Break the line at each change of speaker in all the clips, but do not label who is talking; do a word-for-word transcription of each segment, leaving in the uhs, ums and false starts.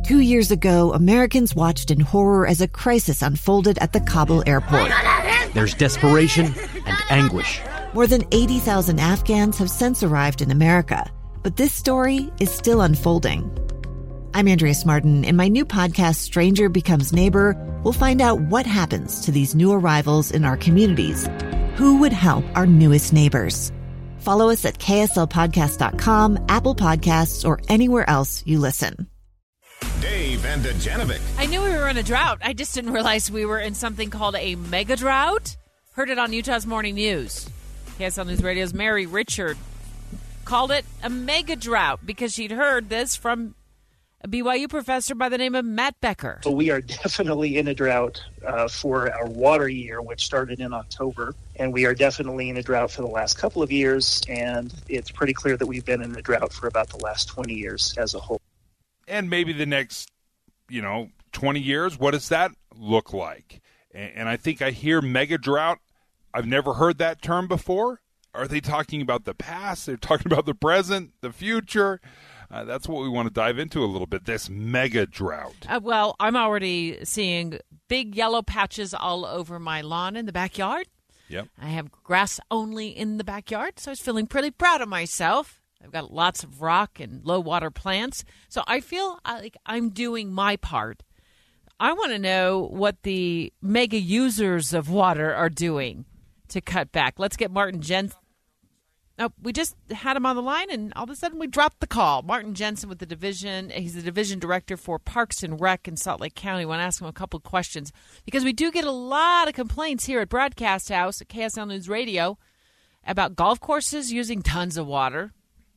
Two years ago, Americans watched in horror as a crisis unfolded at the Kabul airport.
There's desperation and anguish.
More than eighty thousand Afghans have since arrived in America, but this story is still unfolding. I'm Andrea Martin. In my new podcast, Stranger Becomes Neighbor, we'll find out what happens to these new arrivals in our communities. Who would help our newest neighbors? Follow us at K S L podcast dot com, Apple Podcasts, or anywhere else you listen.
Dave and Dejanovic.
I knew we were in a drought. I just didn't realize we were in something called a mega drought. Heard it on Utah's Morning News. K S L News Radio's Mary Richard called it a mega drought because she'd heard this from a B Y U professor by the name of Matt Becker.
So we are definitely in a drought uh, for our water year, which started in October. And we are definitely in a drought for the last couple of years. And it's pretty clear that we've been in a drought for about the last twenty years as a whole.
And maybe the next, you know, twenty years, what does that look like? And, and I think I hear mega drought. I've never heard that term before. Are they talking about the past? They're talking about the present, the future. Uh, that's what we want to dive into a little bit, this mega drought.
Uh, well, I'm already seeing big yellow patches all over my lawn in the backyard.
Yep.
I have grass only in the backyard, so I was feeling pretty proud of myself. I've got lots of rock and low water plants, so I feel like I'm doing my part. I want to know what the mega users of water are doing to cut back. Let's get Martin Jensen. Oh, we just had him on the line, and all of a sudden we dropped the call. Martin Jensen with the division. He's the division director for Parks and Rec in Salt Lake County. I want to ask him a couple of questions because we do get a lot of complaints here at Broadcast House at K S L News Radio about golf courses using tons of water.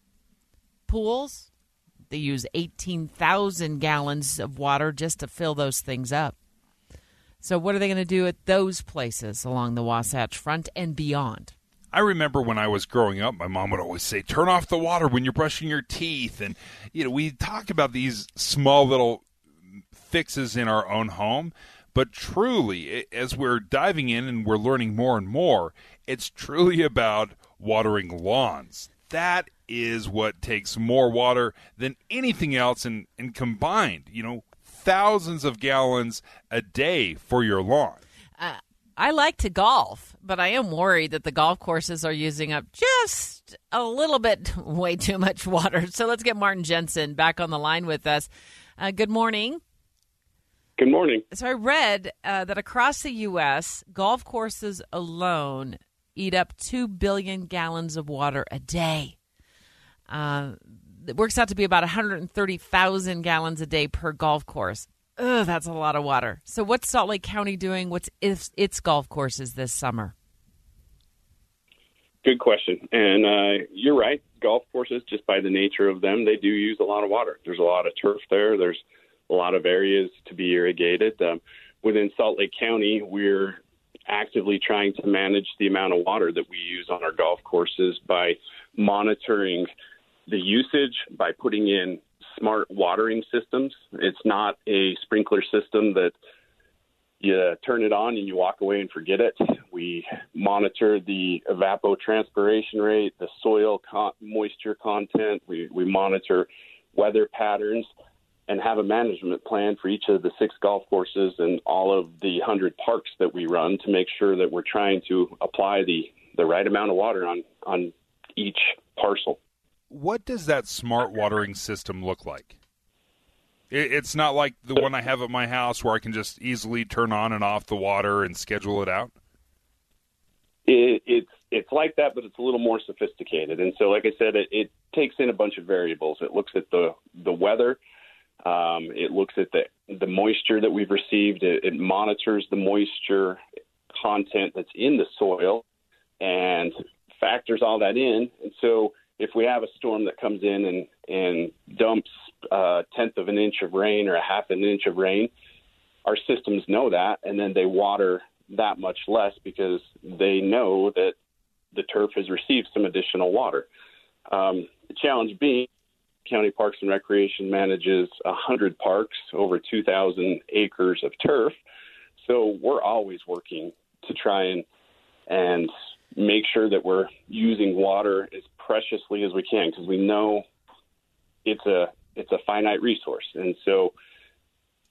Pools, they use eighteen thousand gallons of water just to fill those things up. So what are they going to do at those places along the Wasatch Front and beyond?
I remember when I was growing up, my mom would always say, turn off the water when you're brushing your teeth. And, you know, we talk about these small little fixes in our own home. But truly, as we're diving in and we're learning more and more, it's truly about watering lawns. That is what takes more water than anything else, and, and combined, you know, thousands of gallons a day for your lawn.
Uh, I like to golf, but I am worried that the golf courses are using up just a little bit, way too much water. So let's get Martin Jensen back on the line with us. Uh, good morning.
Good morning.
So I read uh, that across the U S, golf courses alone eat up two billion gallons of water a day. Uh, it works out to be about one hundred thirty thousand gallons a day per golf course. Ugh, that's a lot of water. So what's Salt Lake County doing? What's its, its golf courses this summer?
Good question. And uh, you're right. Golf courses, just by the nature of them, they do use a lot of water. There's a lot of turf there. There's a lot of areas to be irrigated. Um, within Salt Lake County, we're actively trying to manage the amount of water that we use on our golf courses by monitoring the usage, by putting in smart watering systems. It's not a sprinkler system that you turn it on and you walk away and forget it. We monitor the evapotranspiration rate, the soil con- moisture content. We, we monitor weather patterns and have a management plan for each of the six golf courses and all of the one hundred parks that we run to make sure that we're trying to apply the, the right amount of water on, on each parcel.
What does that smart watering system look like? It's not like the one I have at my house where I can just easily turn on and off the water and schedule it out?
It, it's it's like that, but it's a little more sophisticated. And so, like I said, it, it takes in a bunch of variables. It looks at the, the weather. Um, it looks at the, the moisture that we've received. It, it monitors the moisture content that's in the soil and factors all that in. And so if we have a storm that comes in and, and dumps a tenth of an inch of rain or a half an inch of rain, our systems know that, and then they water that much less because they know that the turf has received some additional water. Um, the challenge being, County Parks and Recreation manages one hundred parks, over two thousand acres of turf. So we're always working to try and and make sure that we're using water as preciously as we can, because we know it's a it's a finite resource. And so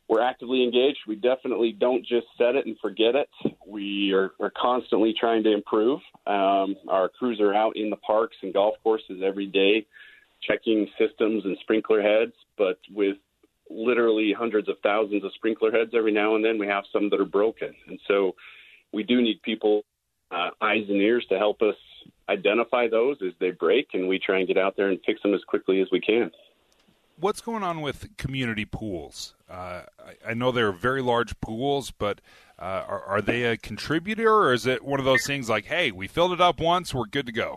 we're actively engaged. We definitely don't just set it and forget it. We are, are constantly trying to improve. Um, our crews are out in the parks and golf courses every day, checking systems and sprinkler heads, but with literally hundreds of thousands of sprinkler heads every now and then, we have some that are broken. And so we do need people, uh, eyes and ears to help us identify those as they break, and we try and get out there and fix them as quickly as we can.
What's going on with community pools? Uh, I, I know they're very large pools, but uh, are, are they a contributor, or is it one of those things like, hey, we filled it up once, we're good to go?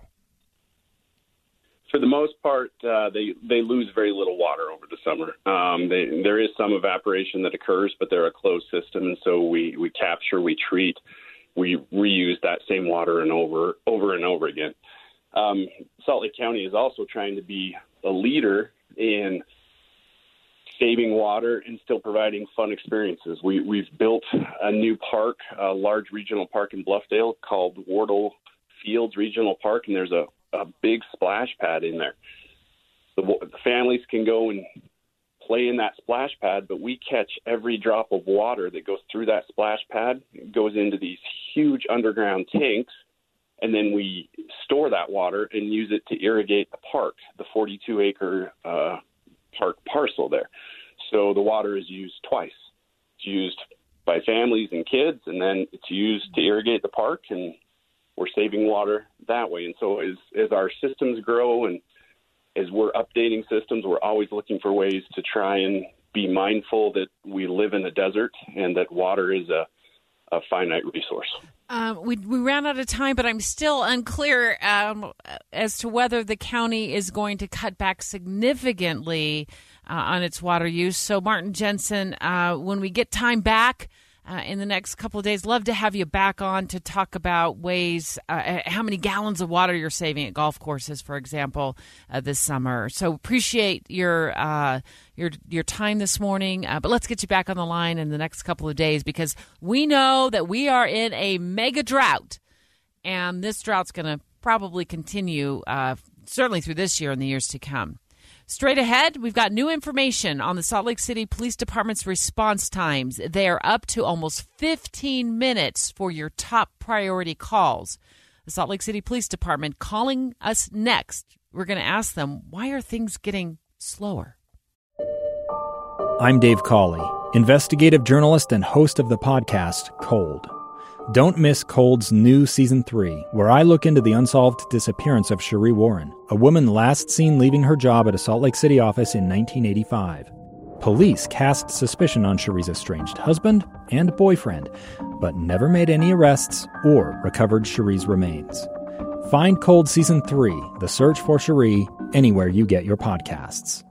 For the most part, uh, they they lose very little water over the summer. Um, they, there is some evaporation that occurs, but they're a closed system, and so we, we capture, we treat, we reuse that same water and over over and over again. Um, Salt Lake County is also trying to be a leader in saving water and still providing fun experiences. We, we've built a new park, a large regional park in Bluffdale called Wardle Fields Regional Park, and there's a a big splash pad in there. The, the families can go and play in that splash pad, but we catch every drop of water that goes through that splash pad. It goes into these huge underground tanks, and then we store that water and use it to irrigate the park, the forty-two acre uh, park parcel there. So the water is used twice. It's used by families and kids, and then it's used to irrigate the park, and we're saving water that way. And so as, as our systems grow and as we're updating systems, we're always looking for ways to try and be mindful that we live in a desert and that water is a, a finite resource.
Um, we we ran out of time, but I'm still unclear um, as to whether the county is going to cut back significantly uh, on its water use. So, Martin Jensen, uh, when we get time back, Uh, in the next couple of days, love to have you back on to talk about ways, uh, how many gallons of water you're saving at golf courses, for example, uh, this summer. So appreciate your uh, your your time this morning. Uh, but let's get you back on the line in the next couple of days, because we know that we are in a mega drought, and this drought's going to probably continue uh, certainly through this year and the years to come. Straight ahead, we've got new information on the Salt Lake City Police Department's response times. They are up to almost fifteen minutes for your top priority calls. The Salt Lake City Police Department calling us next. We're going to ask them, why are things getting slower?
I'm Dave Cawley, investigative journalist and host of the podcast Cold. Don't miss Cold's new Season three, where I look into the unsolved disappearance of Cherie Warren, a woman last seen leaving her job at a Salt Lake City office in nineteen eighty-five. Police cast suspicion on Cherie's estranged husband and boyfriend, but never made any arrests or recovered Cherie's remains. Find Cold Season three, The Search for Cherie, anywhere you get your podcasts.